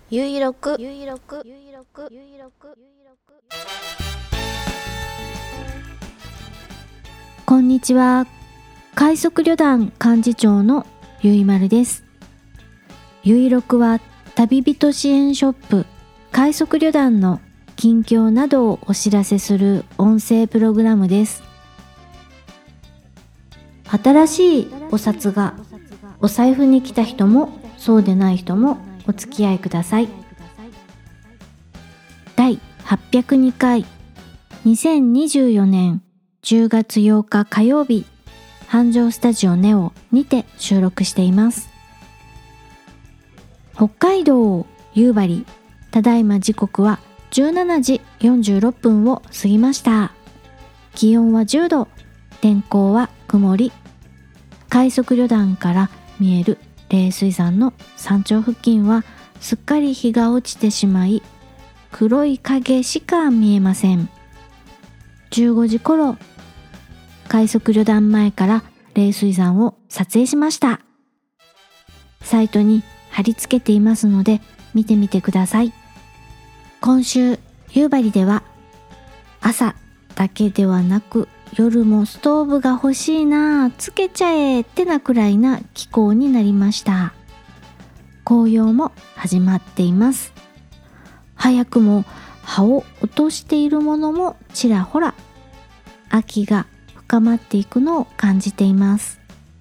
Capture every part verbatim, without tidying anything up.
ゆいろくゆいろくゆいろくゆいろくこんにちは。快速旅団幹事長のゆいまるです。ゆいろくは旅人支援ショップ快速旅団の近況などをお知らせする音声プログラムです。新しいお札がお財布に来た人もそうでない人もお付き合いください。だいはっぴゃくにかいにせんにじゅうよねんじゅうがつようか火曜日、繁盛スタジオネオにて収録しています。北海道夕張、ただいま時刻はじゅうしちじよんじゅうろっぷんを過ぎました。気温はじゅうど、天候は曇り。快速旅団から見える冷水山の山頂付近はすっかり日が落ちてしまい、黒い影しか見えません。じゅうごじ頃、快速旅団前から冷水山を撮影しました。サイトに貼り付けていますので見てみてください。今週夕張では朝だけではなく夜もストーブが欲しいな、つけちゃえってなくらいな気候になりました。紅葉も始まっています。早くも葉を落としているものもちらほら、秋が深まっていくのを感じています。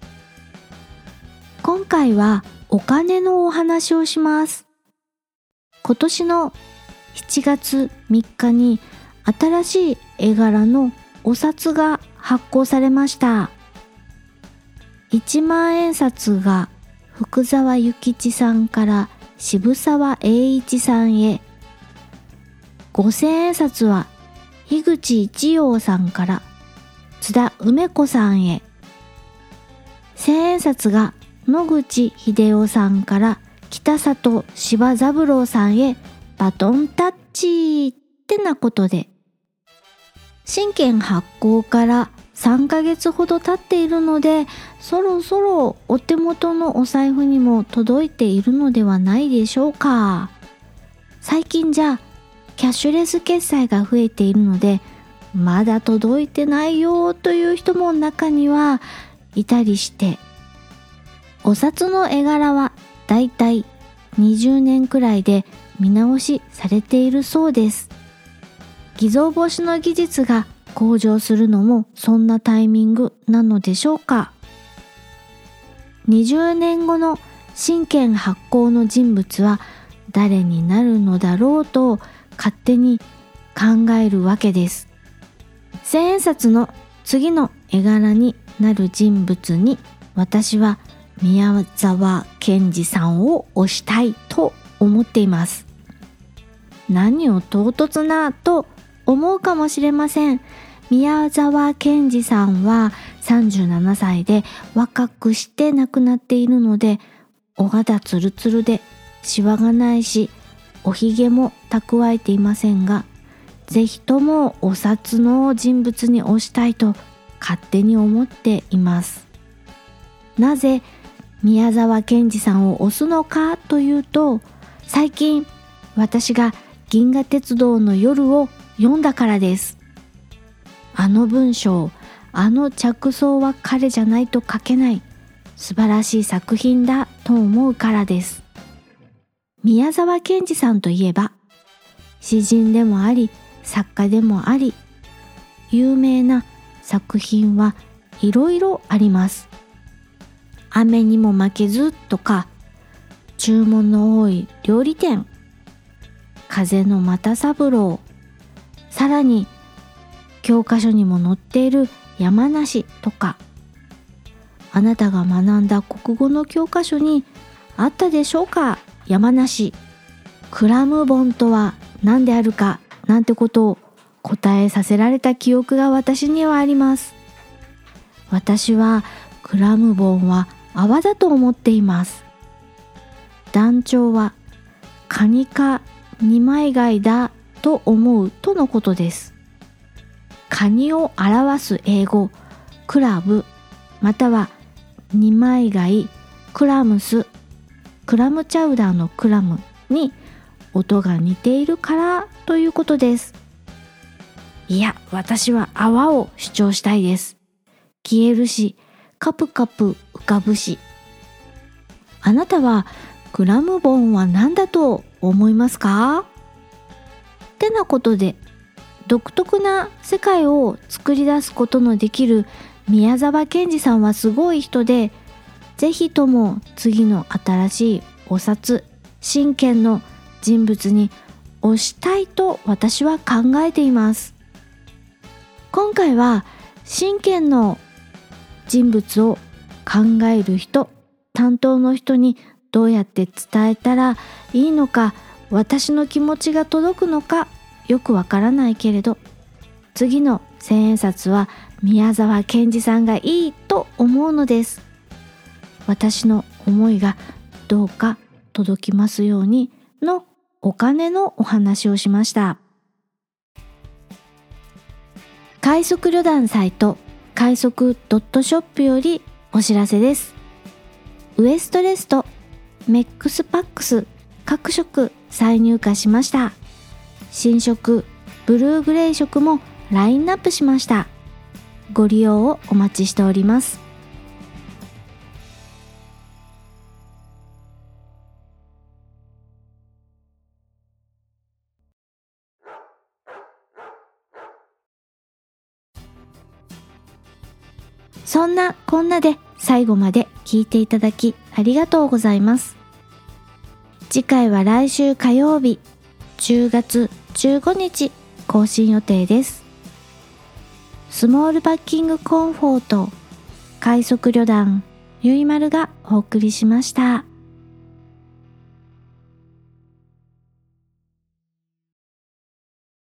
今回はお金のお話をします。今年のしちがつみっかに新しい絵柄のお札が発行されました。いちまんえん札が福沢諭吉さんから渋沢栄一さんへ、ごせんえん札は樋口一葉さんから津田梅子さんへ、せんえん札が野口英世さんから北里柴三郎さんへバトンタッチってなことで、新券発行からさんかげつほど経っているので、そろそろお手元のお財布にも届いているのではないでしょうか。最近じゃキャッシュレス決済が増えているので、まだ届いてないよという人も中にはいたりして、お札の絵柄はだいたいにじゅうねんくらいで見直しされているそうです。偽造防止の技術が向上するのもそんなタイミングなのでしょうか。にじゅうねんごの新券発行の人物は誰になるのだろうと勝手に考えるわけです。せんえん札の次の絵柄になる人物に私は宮沢賢治さんを推したいと思っています。何を唐突なと思うかもしれません。宮沢賢治さんはさんじゅうななさいで若くして亡くなっているので、お肌ツルツルでシワがないし、おひげも蓄えていませんが、ぜひともお札の人物に推したいと勝手に思っています。なぜ宮沢賢治さんを推すのかというと、最近私が銀河鉄道の夜を読んだからです。あの文章、あの着想は彼じゃないと書けない素晴らしい作品だと思うからです。宮沢賢治さんといえば詩人でもあり作家でもあり、有名な作品はいろいろあります。雨にも負けずとか、注文の多い料理店、風の又三郎、さらに教科書にも載っている山梨とか、あなたが学んだ国語の教科書にあったでしょうか。山梨クラムボンとは何であるかなんてことを答えさせられた記憶が私にはあります。私はクラムボンは泡だと思っています。団長はカニか二枚貝だと思うとのことです。カニを表す英語クラブ、または二枚貝クラムス、クラムチャウダーのクラムに音が似ているからということです。いや、私は泡を主張したいです。消えるし、カプカプ浮かぶし。あなたはグラムボンは何だと思いますか？ってなことで、独特な世界を作り出すことのできる宮沢賢治さんはすごい人で、ぜひとも次の新しいお札真剣の人物に推したいと私は考えています。今回は真剣の人物を考える人、担当の人にどうやって伝えたらいいのか、私の気持ちが届くのかよくわからないけれど、次の千円札は宮沢賢治さんがいいと思うのです。私の思いがどうか届きますようにのお金のお話をしました。快速旅団サイト快速ドットショップよりお知らせです。ウエストレスト、メックスパックス各色再入荷しました。新色ブルーグレイ色もラインナップしました。ご利用をお待ちしております。そんなこんなで最後まで聞いていただきありがとうございます。次回は来週火曜日じゅうがつじゅうごにち更新予定です。スモールパッキングコンフォート快速旅団ゆいまるがお送りしました。